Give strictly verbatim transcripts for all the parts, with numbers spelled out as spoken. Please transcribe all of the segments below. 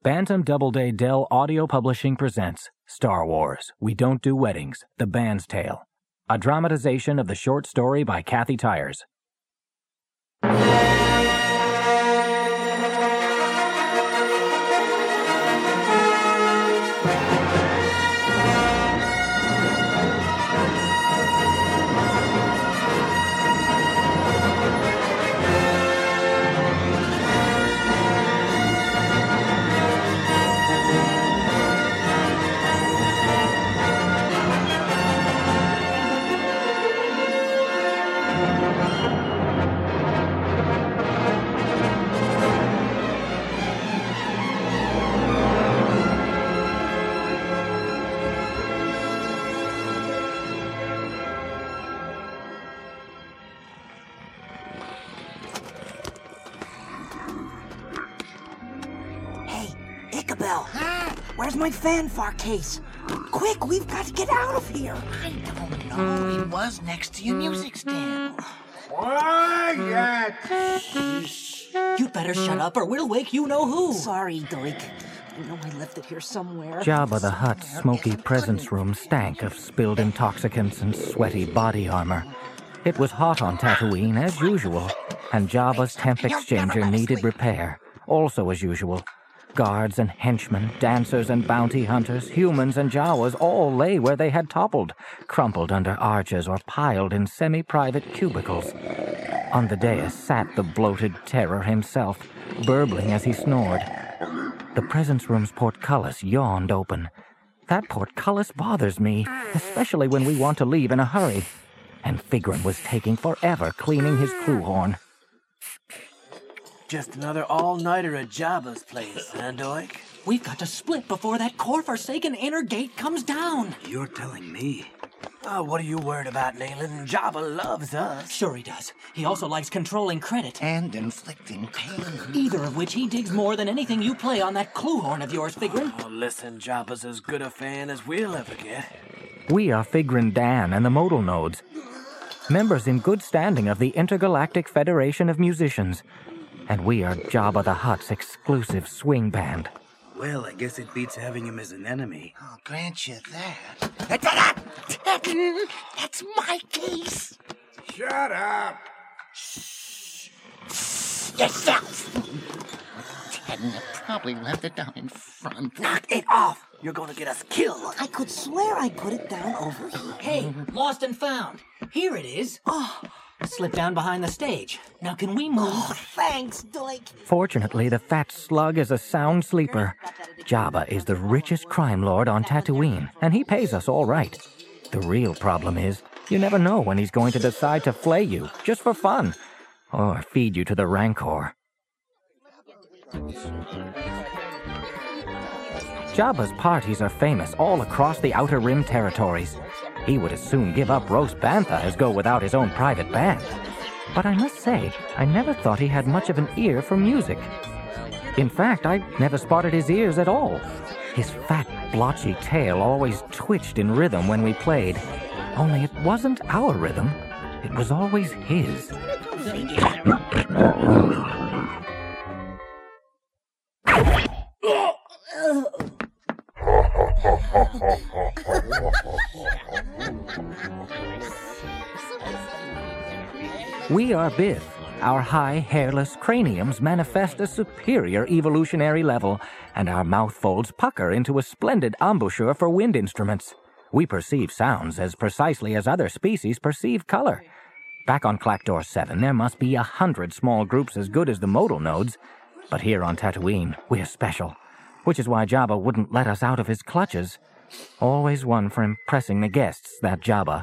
Bantam Doubleday Dell Audio Publishing presents Star Wars, We Don't Do Weddings, The Band's Tale, a dramatization of the short story by Kathy Tyers. Where's my fanfare case? Quick, we've got to get out of here. I don't know. It was next to your music stand. Quiet! You'd better shut up or we'll wake you-know-who. Sorry, Doik. I know I left it here somewhere. Jabba the Hutt's smoky presence room stank of spilled intoxicants and sweaty body armor. It was hot on Tatooine, as usual, and Jabba's temp exchanger needed repair, also as usual. Guards and henchmen, dancers and bounty hunters, humans and Jawas all lay where they had toppled, crumpled under arches or piled in semi-private cubicles. On the dais sat the bloated terror himself, burbling as he snored. The presence room's portcullis yawned open. That portcullis bothers me, especially when we want to leave in a hurry. And Figrin was taking forever cleaning his clue horn. Just another all-nighter at Jabba's place, huh, Doik? We've got to split before that core-forsaken inner gate comes down. You're telling me. Oh, what are you worried about, Nayland? Jabba loves us. Sure he does. He also likes controlling credit. And inflicting pain. Either of which he digs more than anything you play on that clue horn of yours, Figrin. Oh, listen, Jabba's as good a fan as we'll ever get. We are Figrin Dan and the Modal Nodes, members in good standing of the Intergalactic Federation of Musicians. And we are Jabba the Hutt's exclusive swing band. Well, I guess it beats having him as an enemy. I'll grant you that. Tedden, that's my case. Shut up! Shh. Yourself. Tedden probably left it down in front. Knock it off! You're gonna get us killed. I could swear I put it down over here. Hey, lost and found. Here it is. Oh. Slipped down behind the stage. Now can we move? Oh, thanks, Doik. Fortunately, the fat slug is a sound sleeper. Jabba is the richest crime lord on Tatooine, and he pays us all right. The real problem is, you never know when he's going to decide to flay you, just for fun, or feed you to the Rancor. Jabba's parties are famous all across the Outer Rim territories. He would as soon give up roast bantha as go without his own private band. But I must say, I never thought he had much of an ear for music. In fact, I never spotted his ears at all. His fat, blotchy tail always twitched in rhythm when we played. Only it wasn't our rhythm. It was always his. We are Biff. Our high, hairless craniums manifest a superior evolutionary level, and our mouth folds pucker into a splendid embouchure for wind instruments. We perceive sounds as precisely as other species perceive color. Back on Clackdoor seven, there must be a hundred small groups as good as the Modal Nodes, but here on Tatooine, we're special, which is why Jabba wouldn't let us out of his clutches. Always one for impressing the guests, that Jabba.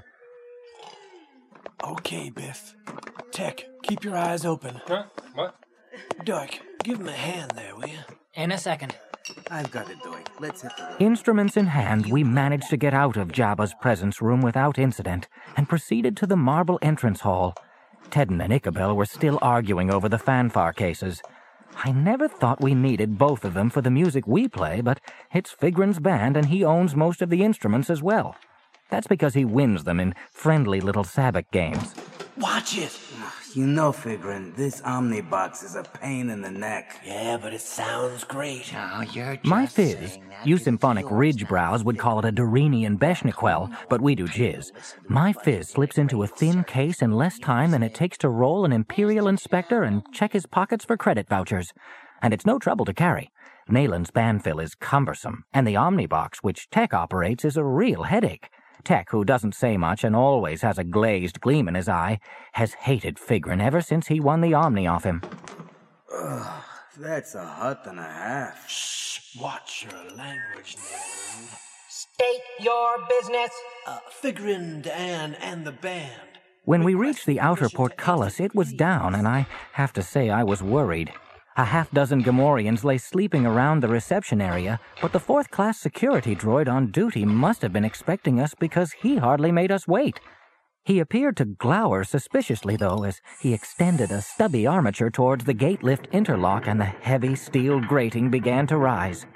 Okay, Biff. Tech, keep your eyes open. Huh? What? Doik, give him a hand there, will you? In a second. I've got it, Doik. Let's hit the road. Instruments in hand, we managed to get out of Jabba's presence room without incident and proceeded to the marble entrance hall. Tedden and Ichabel were still arguing over the fanfare cases. I never thought we needed both of them for the music we play, but it's Figrin's band and he owns most of the instruments as well. That's because he wins them in friendly little sabbac games. Watch it. You know, Figrin, this Omnibox is a pain in the neck. Yeah, but it sounds great. No, you're just My Fizz, saying that you because symphonic yours ridge not brows would call it a Dorinian Beshniquel, but we do jizz. My Fizz slips into a thin case in less time than it takes to roll an Imperial Inspector and check his pockets for credit vouchers. And it's no trouble to carry. Nayland's Banfill is cumbersome, and the Omnibox, which Tech operates, is a real headache. Tech, who doesn't say much and always has a glazed gleam in his eye, has hated Figrin ever since he won the Omni off him. Ugh, that's a hut and a half. Shh, watch your language, Nayland. State your business. Uh, Figrin, Dan, and the band. When we reached the outer portcullis, it was down, and I have to say I was worried. A half-dozen Gamorreans lay sleeping around the reception area, but the fourth-class security droid on duty must have been expecting us because he hardly made us wait. He appeared to glower suspiciously, though, as he extended a stubby armature towards the gate lift interlock and the heavy steel grating began to rise.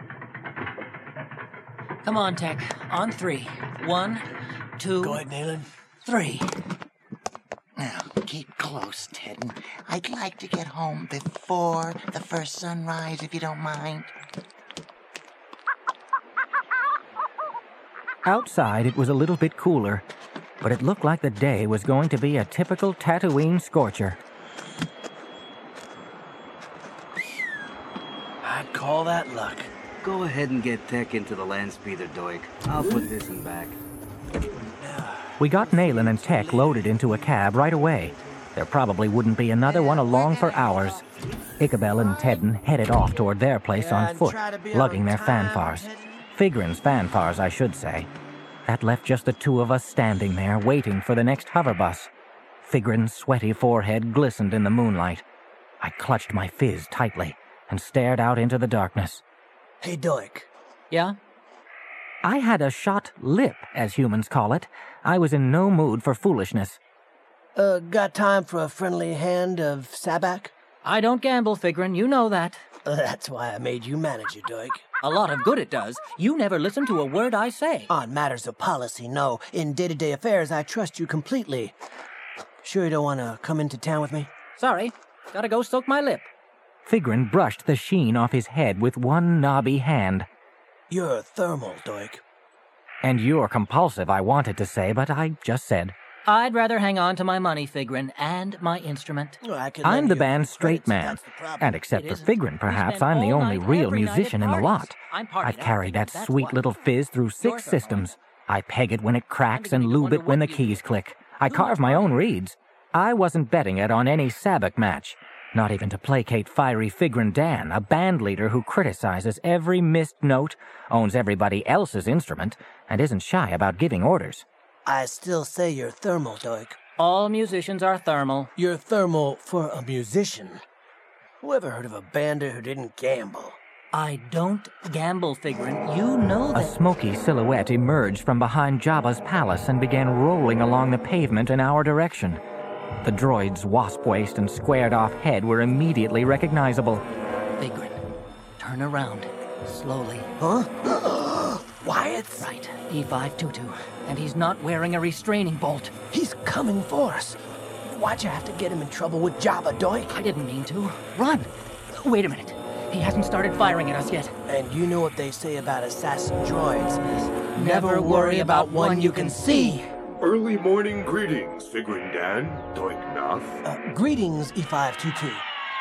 Come on, Tech. On three. One, two, Go ahead, Nayland. three. Now, keep close, Ted. I'd like to get home before the first sunrise, if you don't mind. Outside, it was a little bit cooler, but it looked like the day was going to be a typical Tatooine scorcher. I'd call that luck. Go ahead and get Tech into the land speeder, Doik. I'll put this in back. We got Nayland and Tech loaded into a cab right away. There probably wouldn't be another one along for hours. Ichabel and Tedden headed off toward their place on foot, lugging their fanfares. Figrin's fanfares, I should say. That left just the two of us standing there, waiting for the next hover bus. Figrin's sweaty forehead glistened in the moonlight. I clutched my Fizz tightly and stared out into the darkness. Hey, Doik. Yeah? I had a shot lip, as humans call it. I was in no mood for foolishness. Uh, got time for a friendly hand of Sabak? I don't gamble, Figrin. You know that. Uh, that's why I made you manager, Doik. A lot of good it does. You never listen to a word I say. On matters of policy, no. In day-to-day affairs, I trust you completely. Sure you don't want to come into town with me? Sorry. Gotta go soak my lip. Figrin brushed the sheen off his head with one knobby hand. You're thermal, Doik. And you're compulsive, I wanted to say, but I just said. I'd rather hang on to my money, Figrin, and my instrument. Well, I could I'm lend the you a band's few straight credits, man. that's the problem. And except It for isn't. Figrin, We perhaps spend I'm the all only night, real every night at musician in the parties. lot. I'm part of I've that, carried that that's sweet what. little Fizz through six You're thermal. systems. I peg it when it cracks and beginning to lube wonder it when the what you keys do. click. I Too carve much my own money. reeds. I wasn't betting it on any Sabak match. Not even to placate fiery Figrin Dan, a band leader who criticizes every missed note, owns everybody else's instrument, and isn't shy about giving orders. I still say you're thermal, Doik. All musicians are thermal. You're thermal for a musician. Whoever heard of a bander who didn't gamble? I don't gamble, Figrin. You know A that. smoky silhouette emerged from behind Jabba's palace and began rolling along the pavement in our direction. The droid's wasp waist and squared-off head were immediately recognizable. Figrin, turn around. Slowly. Huh? Wyatt's? Right. E five twenty-two. And he's not wearing a restraining bolt. He's coming for us. Why'd you have to get him in trouble with Jabba, Doik? I didn't mean to. Run! Wait a minute. He hasn't started firing at us yet. And you know what they say about assassin droids. Never worry about one you can see. Early morning greetings, Figrin Dan, Doik Nath. Uh, greetings, E five twenty-two.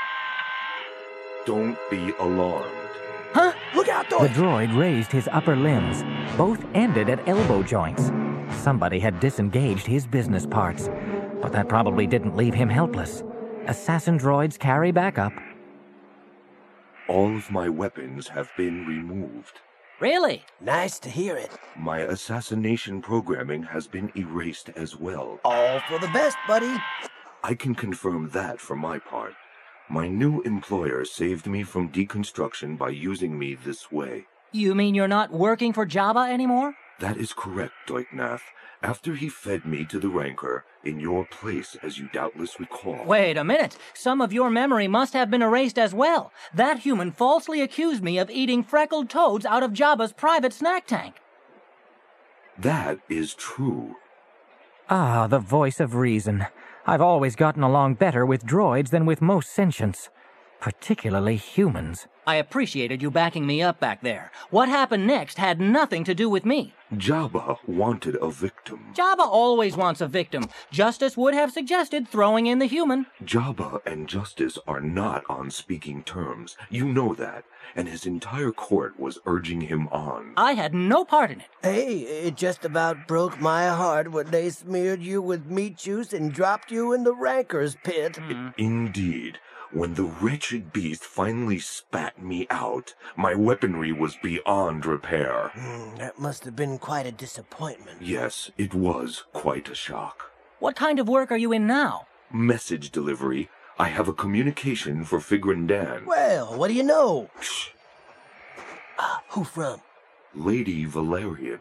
Don't be alarmed. Huh? Look out, The Doik! droid raised his upper limbs. Both ended at elbow joints. Somebody had disengaged his business parts, but that probably didn't leave him helpless. Assassin droids carry backup. All of my weapons have been removed. Really? Nice to hear it. My assassination programming has been erased as well. All for the best, buddy. I can confirm that for my part. My new employer saved me from deconstruction by using me this way. You mean you're not working for Jabba anymore? That is correct, Doik Nath. After he fed me to the Rancor, in your place, as you doubtless recall. Wait a minute. Some of your memory must have been erased as well. That human falsely accused me of eating freckled toads out of Jabba's private snack tank. That is true. Ah, the voice of reason. I've always gotten along better with droids than with most sentients, particularly humans. I appreciated you backing me up back there. What happened next had nothing to do with me. Jabba wanted a victim. Jabba always wants a victim. Justice would have suggested throwing in the human. Jabba and Justice are not on speaking terms. You know that. And his entire court was urging him on. I had no part in it. Hey, it just about broke my heart when they smeared you with meat juice and dropped you in the ranker's pit. Mm. Indeed. When the wretched beast finally spat me out, my weaponry was beyond repair. Mm, that must have been quite a disappointment. Yes, it was quite a shock. What kind of work are you in now? Message delivery. I have a communication for Figrin Dan. Well, what do you know? Shh. Uh, who from? Lady Valerian.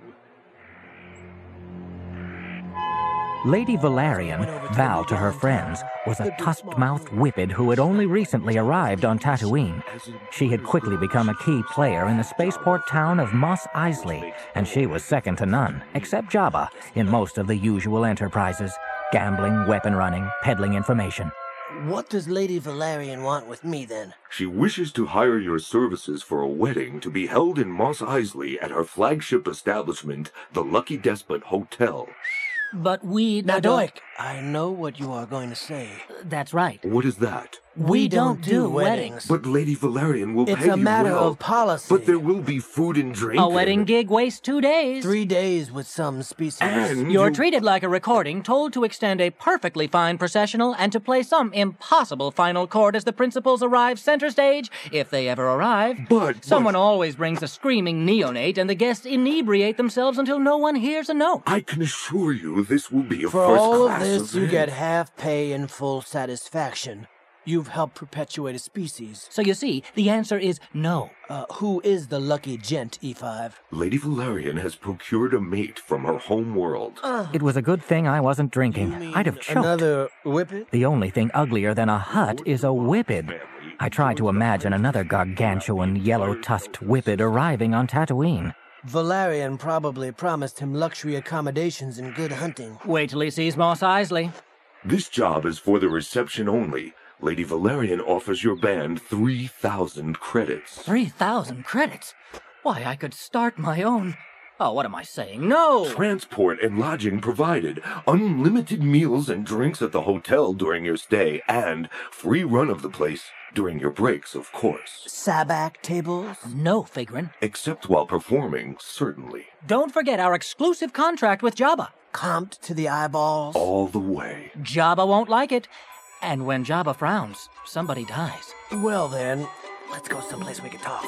Lady Valerian, Val to her friends, was a tusked-mouthed whippet who had only recently arrived on Tatooine. She had quickly become a key player in the spaceport town of Mos Eisley, and she was second to none, except Jabba, in most of the usual enterprises: gambling, weapon running, peddling information. What does Lady Valerian want with me, then? She wishes to hire your services for a wedding to be held in Mos Eisley at her flagship establishment, the Lucky Despot Hotel. But we... Now, Doik, I know what you are going to say. That's right. What is that? We don't do weddings. But Lady Valerian will It's pay a you matter well. of policy. But there will be food and drink. A wedding gig wastes two days. Three days with some species. And You're you- treated like a recording, told to extend a perfectly fine processional and to play some impossible final chord as the principals arrive center stage, if they ever arrive. But... Someone but, always brings a screaming neonate, and the guests inebriate themselves until no one hears a note. I can assure you this will be a For first all of class this, you event. get half pay and full satisfaction. You've helped perpetuate a species. So you see, the answer is no. Uh, who is the lucky gent, E five? Lady Valerian has procured a mate from her home world. Uh, It was a good thing I wasn't drinking. I'd have choked. Another whippet? The only thing uglier than a hut is a whippet. I tried to imagine another gargantuan, yellow-tusked whippet arriving on Tatooine. Valerian probably promised him luxury accommodations and good hunting. Wait till he sees Mos Eisley. This job is for the reception only. Lady Valerian offers your band three thousand credits. Three thousand credits? Why, I could start my own... Oh, what am I saying? No! Transport and lodging provided, unlimited meals and drinks at the hotel during your stay, and free run of the place during your breaks, of course. Sabak tables? No, Figrin. Except while performing, certainly. Don't forget our exclusive contract with Jabba. Comped to the eyeballs? All the way. Jabba won't like it. And when Jabba frowns, somebody dies. Well then, let's go someplace we can talk.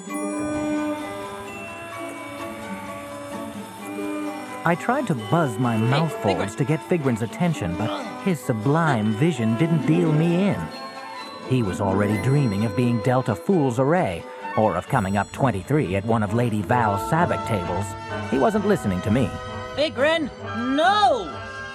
I tried to buzz my mouth folds to get Figrin's attention, but his sublime vision didn't deal me in. He was already dreaming of being dealt a fool's array, or of coming up twenty-three at one of Lady Val's sabak tables. He wasn't listening to me. Figrin, no!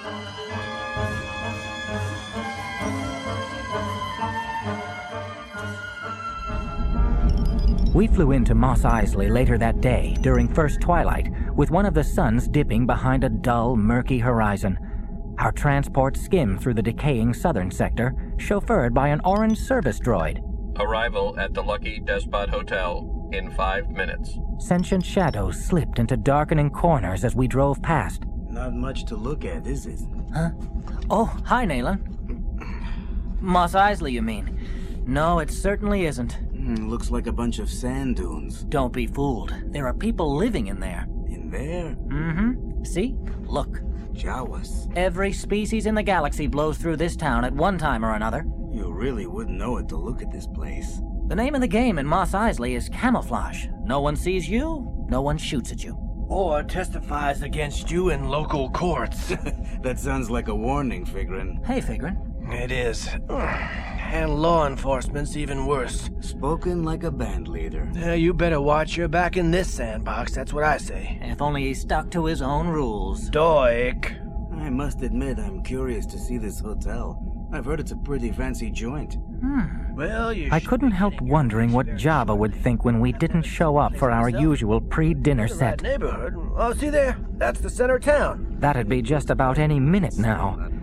We flew into Mos Eisley later that day, during first twilight, with one of the suns dipping behind a dull, murky horizon. Our transport skimmed through the decaying southern sector, chauffeured by an orange service droid. Arrival at the Lucky Despot Hotel in five minutes. Sentient shadows slipped into darkening corners as we drove past. Not much to look at, is it? Huh? Oh, hi, Naylan. Mos Eisley, you mean? No, it certainly isn't. Mm, looks like a bunch of sand dunes. Don't be fooled. There are people living in there. In there? Mm-hmm. See? Look. Jawas. Every species in the galaxy blows through this town at one time or another. You really wouldn't know it to look at this place. The name of the game in Mos Eisley is camouflage. No one sees you, no one shoots at you. Or testifies against you in local courts. That sounds like a warning, Figrin. Hey, Figrin. It is. And law enforcement's even worse. Spoken like a band leader. Uh, you better watch your back in this sandbox, that's what I say. If only he stuck to his own rules. Doik. I must admit I'm curious to see this hotel. I've heard it's a pretty fancy joint. Hmm. Well, you I couldn't help wondering what Jabba would think when we didn't show up for our usual pre-dinner That set. neighborhood. Oh, see there? That's the center of town. That'd be just about any minute now.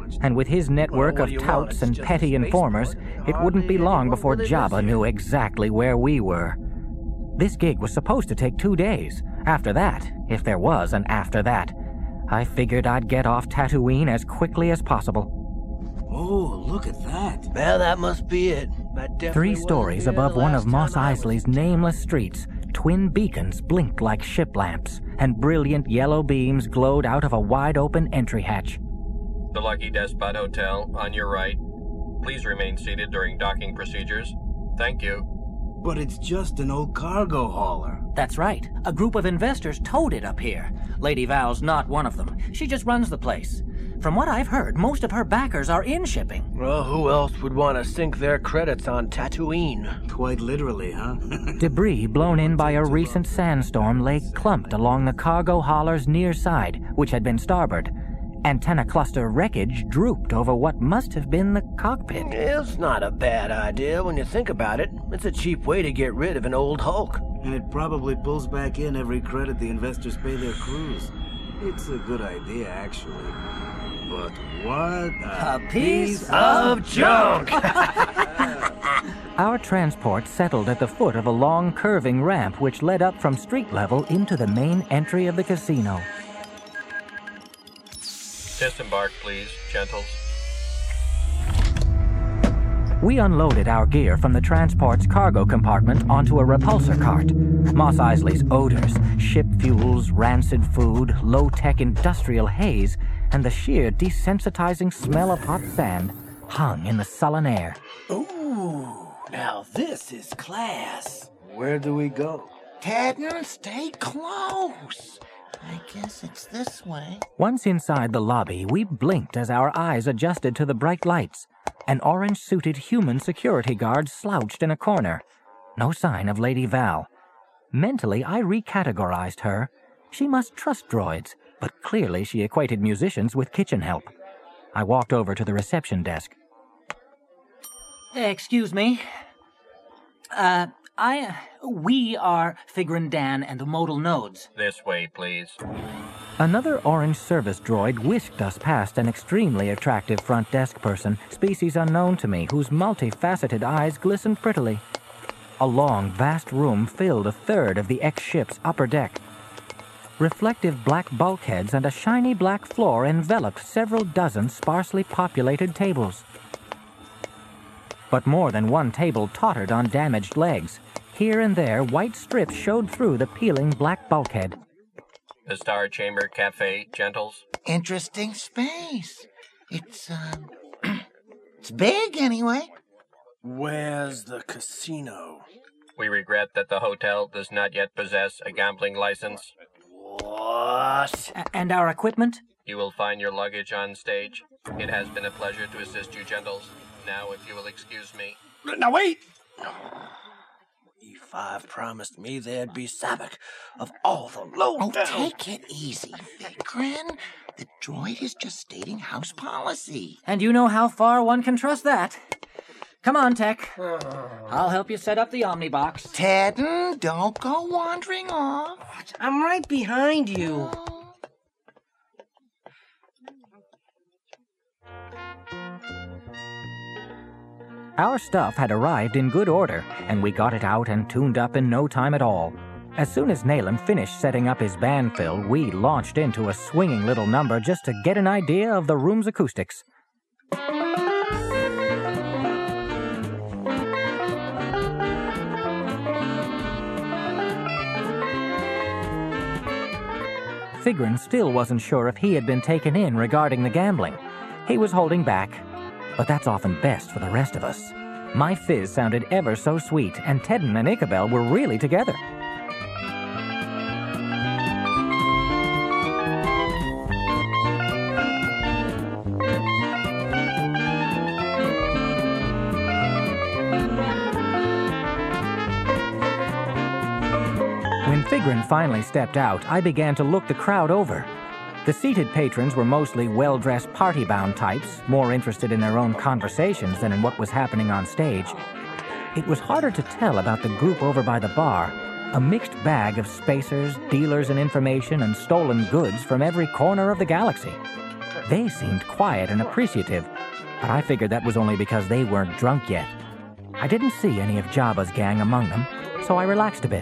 And with his network Well, what of do you want? touts It's and just a petty informers, spaceport. it wouldn't be Hardly long anyone before really lives Jabba knew here. exactly where we were. This gig was supposed to take two days. After that, if there was an after that, I figured I'd get off Tatooine as quickly as possible. Oh, look at that. Well, that must be it. That definitely Three wasn't stories here above the one last of Mos time I was- Eisley's nameless streets, twin beacons blinked like ship lamps, and brilliant yellow beams glowed out of a wide-open entry hatch. The Lucky Despot Hotel, on your right. Please remain seated during docking procedures. Thank you. But it's just an old cargo hauler. That's right. A group of investors towed it up here. Lady Val's not one of them. She just runs the place. From what I've heard, most of her backers are in shipping. Well, who else would want to sink their credits on Tatooine? Quite literally, huh? Debris blown in by a recent sandstorm lay clumped along the cargo hauler's near side, which had been starboard. Antenna cluster wreckage drooped over what must have been the cockpit. It's not a bad idea when you think about it. It's a cheap way to get rid of an old hulk. And it probably pulls back in every credit the investors pay their crews. It's a good idea, actually. But what a, A piece Of junk! Our transport settled at the foot of a long curving ramp which led up from street level into the main entry of the casino. Disembark, please, gentles. We unloaded our gear from the transport's cargo compartment onto a repulsor cart. Mos Eisley's odors, ship fuels, rancid food, low-tech industrial haze, and the sheer desensitizing smell of hot sand hung in the sullen air. Ooh, now this is class. Where do we go? Tedden, stay close. I guess it's this way. Once inside the lobby, we blinked as our eyes adjusted to the bright lights. An orange-suited human security guard slouched in a corner. No sign of Lady Val. Mentally, I recategorized her. She must trust droids, but clearly she equated musicians with kitchen help. I walked over to the reception desk. Excuse me. Uh, I... We are Figrin Dan and the Modal Nodes. This way, please. Another orange service droid whisked us past an extremely attractive front desk person, species unknown to me, whose multifaceted eyes glistened prettily. A long, vast room filled a third of the X-ship's upper deck. Reflective black bulkheads and a shiny black floor enveloped several dozen sparsely populated tables. But more than one table tottered on damaged legs. Here and there, white strips showed through the peeling black bulkhead. The Star Chamber Cafe, gentles. Interesting space. It's, um... it's big, anyway. Where's the casino? We regret that the hotel does not yet possess a gambling license. What? A- and our equipment? You will find your luggage on stage. It has been a pleasure to assist you, gentles. Now, if you will excuse me. Now wait! E five promised me there'd be Sabak of all the low Oh, down. take it easy, Vigrin. The droid is just stating house policy. And you know how far one can trust that. Come on, Tech. I'll help you set up the Omnibox. Tedden, don't go wandering off. I'm right behind you. Our stuff had arrived in good order, and we got it out and tuned up in no time at all. As soon as Nayland finished setting up his band fill, we launched into a swinging little number just to get an idea of the room's acoustics. Figrin still wasn't sure if he had been taken in regarding the gambling. He was holding back, but that's often best for the rest of us. My fizz sounded ever so sweet, and Tedden and Ichabel were really together. When Figrin finally stepped out, I began to look the crowd over. The seated patrons were mostly well-dressed party-bound types, more interested in their own conversations than in what was happening on stage. It was harder to tell about the group over by the bar, a mixed bag of spacers, dealers in information, and stolen goods from every corner of the galaxy. They seemed quiet and appreciative, but I figured that was only because they weren't drunk yet. I didn't see any of Jabba's gang among them, so I relaxed a bit.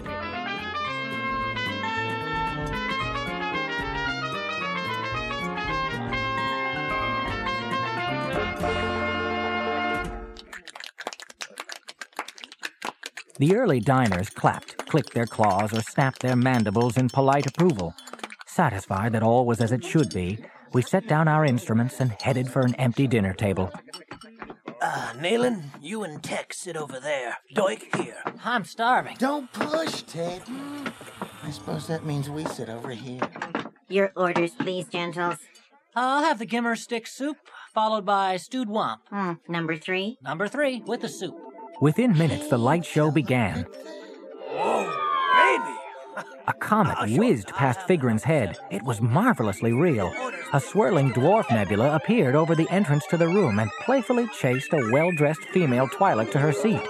The early diners clapped, clicked their claws, or snapped their mandibles in polite approval. Satisfied that all was as it should be, we set down our instruments and headed for an empty dinner table. Uh, Nayland, you and Tech sit over there. Doik here. I'm starving. Don't push, Ted. I suppose that means we sit over here. Your orders, please, gentles. I'll have the gimmer stick soup, followed by stewed womp. Hmm, number three? Number three, with the soup. Within minutes, the light show began. Whoa, baby! A comet whizzed past Figrin's head. It was marvelously real. A swirling dwarf nebula appeared over the entrance to the room and playfully chased a well-dressed female Twi'lek to her seat.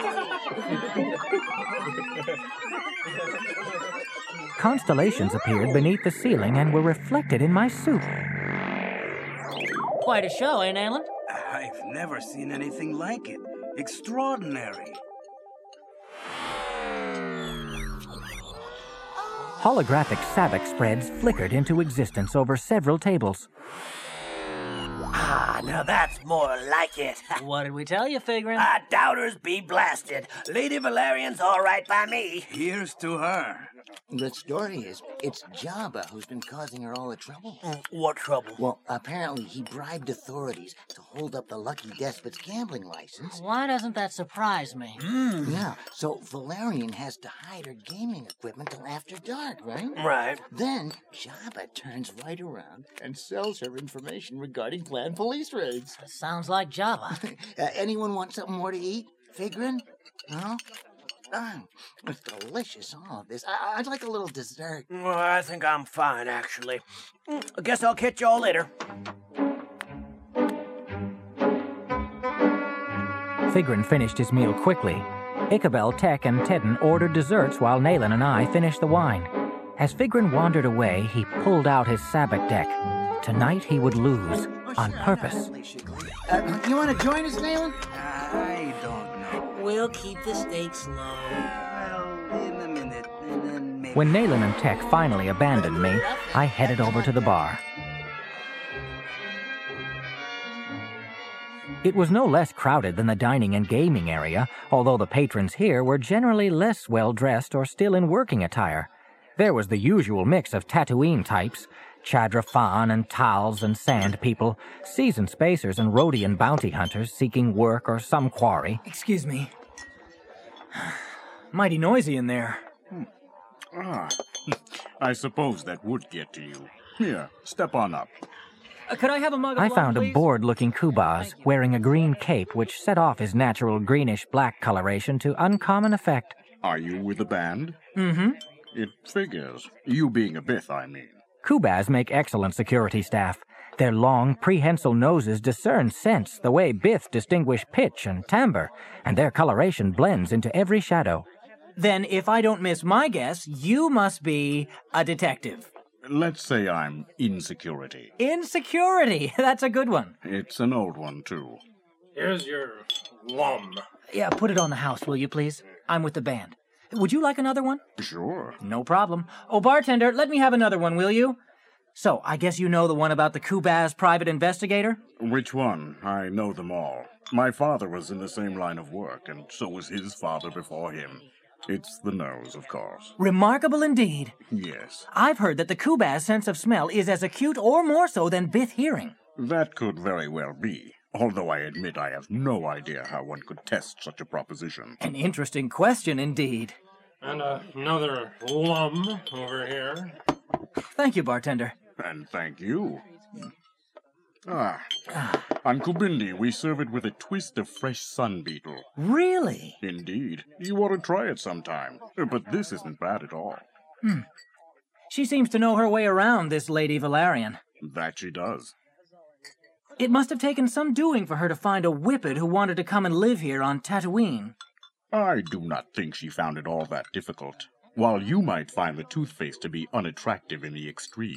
Constellations appeared beneath the ceiling and were reflected in my soup. Quite a show, eh, Nayland? I've never seen anything like it. Extraordinary. Holographic sabak spreads flickered into existence over several tables. Ah, now that's more like it. What did we tell you, Figrin? Ah, doubters be blasted. Lady Valerian's all right by me. Here's to her. The story is, it's Jabba who's been causing her all the trouble. Mm, what trouble? Well, apparently he bribed authorities to hold up the Lucky Despot's gambling license. Why doesn't that surprise me? Mm. Yeah, so Valerian has to hide her gaming equipment till after dark, right? Right. Then Jabba turns right around and sells her information regarding planned police raids. Sounds like Jabba. uh, anyone want something more to eat? Figrin? No? Ah, it's delicious, all of this. I- I'd like a little dessert. Well, I think I'm fine, actually. Mm, I guess I'll catch y'all later. Figrin finished his meal quickly. Ichabel, Tech, and Tedden ordered desserts while Nayland and I finished the wine. As Figrin wandered away, he pulled out his sabak deck. Tonight he would lose, on purpose. Uh, you want to join us, Nayland? I don't know. We'll keep the stakes low. Well, in a minute, and then maybe... When Nayland and Tech finally abandoned me, I headed over to the bar. It was no less crowded than the dining and gaming area, although the patrons here were generally less well-dressed or still in working attire. There was the usual mix of Tatooine types, Chadra Fan and Tals and Sand people, seasoned spacers and Rhodian bounty hunters seeking work or some quarry. Excuse me. Mighty noisy in there. Ah, I suppose that would get to you. Here, step on up. Uh, could I have a mug of I wine, found please? a bored-looking Kubaz wearing a green cape which set off his natural greenish-black coloration to uncommon effect. Are you with the band? Mm-hmm. It figures. You being a Bith, I mean. Kubaz make excellent security staff. Their long, prehensile noses discern scents the way Bith distinguish pitch and timbre, and their coloration blends into every shadow. Then, if I don't miss my guess, you must be a detective. Let's say I'm in security. Insecurity. That's a good one. It's an old one, too. Here's your lum. Yeah, put it on the house, will you, please? I'm with the band. Would you like another one? Sure. No problem. Oh, bartender, let me have another one, will you? So, I guess you know the one about the Kubaz private investigator? Which one? I know them all. My father was in the same line of work, and so was his father before him. It's the nose, of course. Remarkable indeed. Yes. I've heard that the Kubaz sense of smell is as acute or more so than Bith hearing. That could very well be, although I admit I have no idea how one could test such a proposition. An interesting question indeed. And uh, another lum over here. Thank you, bartender. And thank you. Ah, on Kubindi, we serve it with a twist of fresh sun beetle. Really? Indeed. You ought to try it sometime. But this isn't bad at all. Hmm. She seems to know her way around, this Lady Valerian. That she does. It must have taken some doing for her to find a whippet who wanted to come and live here on Tatooine. I do not think she found it all that difficult. While you might find the Toothface to be unattractive in the extreme,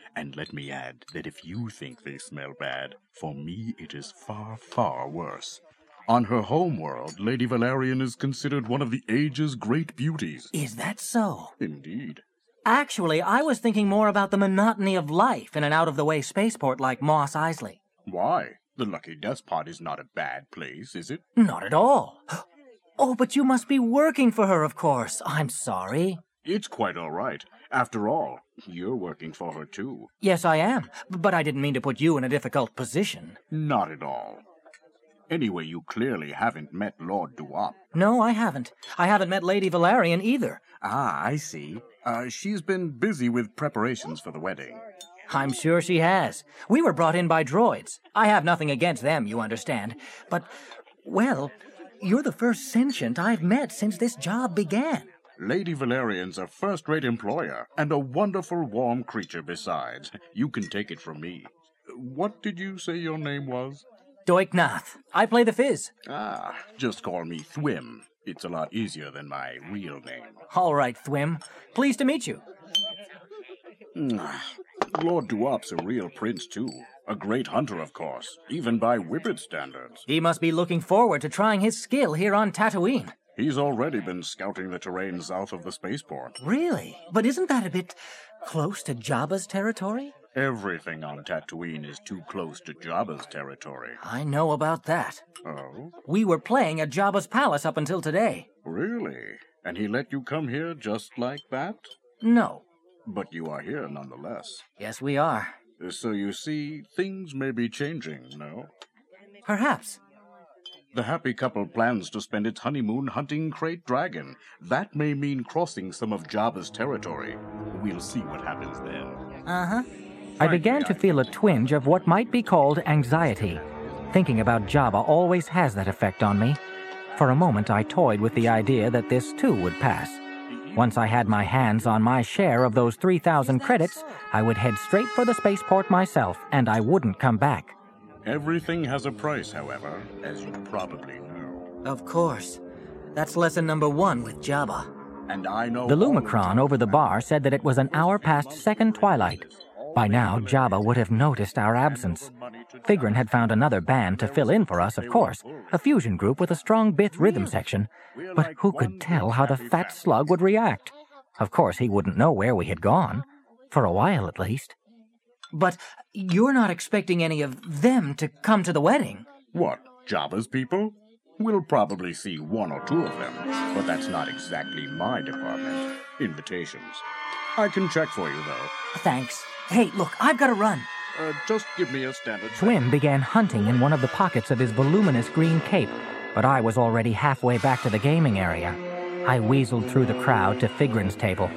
And let me add that if you think they smell bad, for me it is far, far worse. On her home world, Lady Valerian is considered one of the age's great beauties. Is that so? Indeed. Actually, I was thinking more about the monotony of life in an out-of-the-way spaceport like Moss Isley. Why? The Lucky Despot is not a bad place, is it? Not at all. Oh, but you must be working for her, of course. I'm sorry. It's quite all right. After all, you're working for her too. Yes, I am. But I didn't mean to put you in a difficult position. Not at all. Anyway, you clearly haven't met Lord Duop. No, I haven't. I haven't met Lady Valerian either. Ah, I see. Uh, she's been busy with preparations for the wedding. I'm sure she has. We were brought in by droids. I have nothing against them, you understand. But, well, you're the first sentient I've met since this job began. Lady Valerian's a first-rate employer, and a wonderful, warm creature besides. You can take it from me. What did you say your name was? Doiknath. I play the Fizz. Ah, just call me Thwim. It's a lot easier than my real name. All right, Thwim. Pleased to meet you. Lord Duop's a real prince, too. A great hunter, of course, even by Whippet standards. He must be looking forward to trying his skill here on Tatooine. He's already been scouting the terrain south of the spaceport. Really? But isn't that a bit close to Jabba's territory? Everything on Tatooine is too close to Jabba's territory. I know about that. Oh? We were playing at Jabba's palace up until today. Really? And he let you come here just like that? No. But you are here nonetheless. Yes, we are. So you see, things may be changing, no? Perhaps. The happy couple plans to spend its honeymoon hunting Krayt Dragon. That may mean crossing some of Jabba's territory. We'll see what happens then. Uh-huh. I began to feel a twinge of what might be called anxiety. Thinking about Jabba always has that effect on me. For a moment, I toyed with the idea that this too would pass. Once I had my hands on my share of those three thousand credits, I would head straight for the spaceport myself, and I wouldn't come back. Everything has a price, however, as you probably know. Of course. That's lesson number one with Jabba. And I know... The Lumicron over the bar said that it was an hour past second twilight. By now, Jabba would have noticed our absence. Figrin had found another band to fill in for us, of course, a fusion group with a strong Bith rhythm section. But who could tell how the fat slug would react? Of course, he wouldn't know where we had gone. For a while, at least. But you're not expecting any of them to come to the wedding? What, Jabba's people? We'll probably see one or two of them, but that's not exactly my department. Invitations. I can check for you, though. Thanks. Hey, look, I've got to run. Uh, just give me a standard... Thwim began hunting in one of the pockets of his voluminous green cape, but I was already halfway back to the gaming area. I weaseled through the crowd to Figrin's table.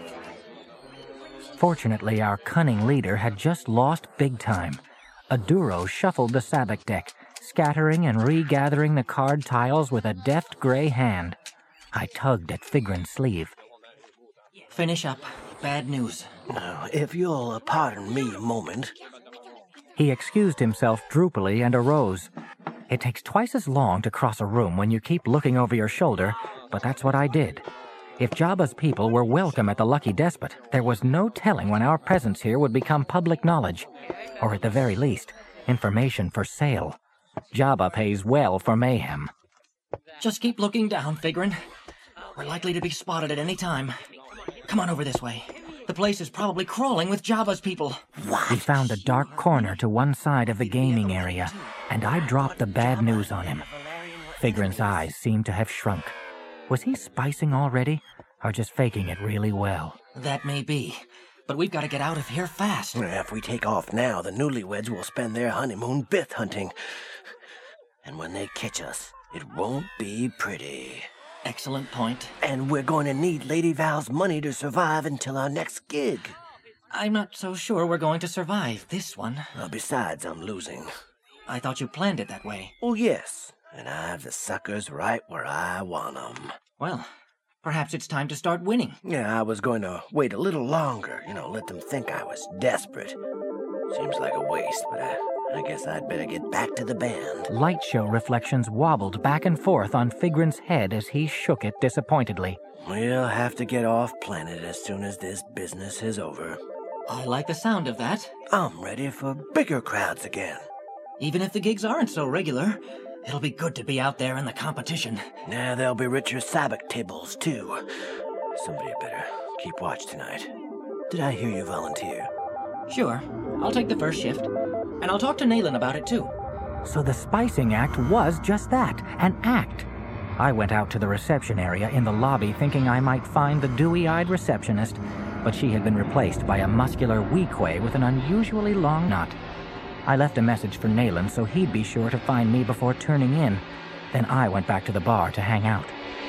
Fortunately, our cunning leader had just lost big time. Aduro shuffled the sabak deck, scattering and regathering the card tiles with a deft gray hand. I tugged at Figrin's sleeve. Finish up. Bad news. Now, if you'll pardon me a moment. He excused himself droopily and arose. It takes twice as long to cross a room when you keep looking over your shoulder, but that's what I did. If Jabba's people were welcome at the Lucky Despot, there was no telling when our presence here would become public knowledge. Or at the very least, information for sale. Jabba pays well for mayhem. Just keep looking down, Figrin. We're likely to be spotted at any time. Come on over this way. The place is probably crawling with Jabba's people. What? We found a dark corner to one side of the gaming area, and I dropped the bad news on him. Figrin's eyes seemed to have shrunk. Was he spicing already, or just faking it really well? That may be, but we've got to get out of here fast. If we take off now, the newlyweds will spend their honeymoon Bith hunting. And when they catch us, it won't be pretty. Excellent point. And we're going to need Lady Val's money to survive until our next gig. I'm not so sure we're going to survive this one. Uh, besides, I'm losing. I thought you planned it that way. Oh, yes. And I have the suckers right where I want them. Well, perhaps it's time to start winning. Yeah, I was going to wait a little longer. You know, let them think I was desperate. Seems like a waste, but I... I guess I'd better get back to the band. Light show reflections wobbled back and forth on Figrin's head as he shook it disappointedly. We'll have to get off planet as soon as this business is over. I like the sound of that. I'm ready for bigger crowds again. Even if the gigs aren't so regular, it'll be good to be out there in the competition. Now there'll be richer sabbac tables, too. Somebody better keep watch tonight. Did I hear you volunteer? Sure. I'll take the first shift. And I'll talk to Nayland about it, too. So the spicing act was just that, an act. I went out to the reception area in the lobby thinking I might find the dewy-eyed receptionist, but she had been replaced by a muscular Weequay with an unusually long nut. I left a message for Nayland so he'd be sure to find me before turning in. Then I went back to the bar to hang out.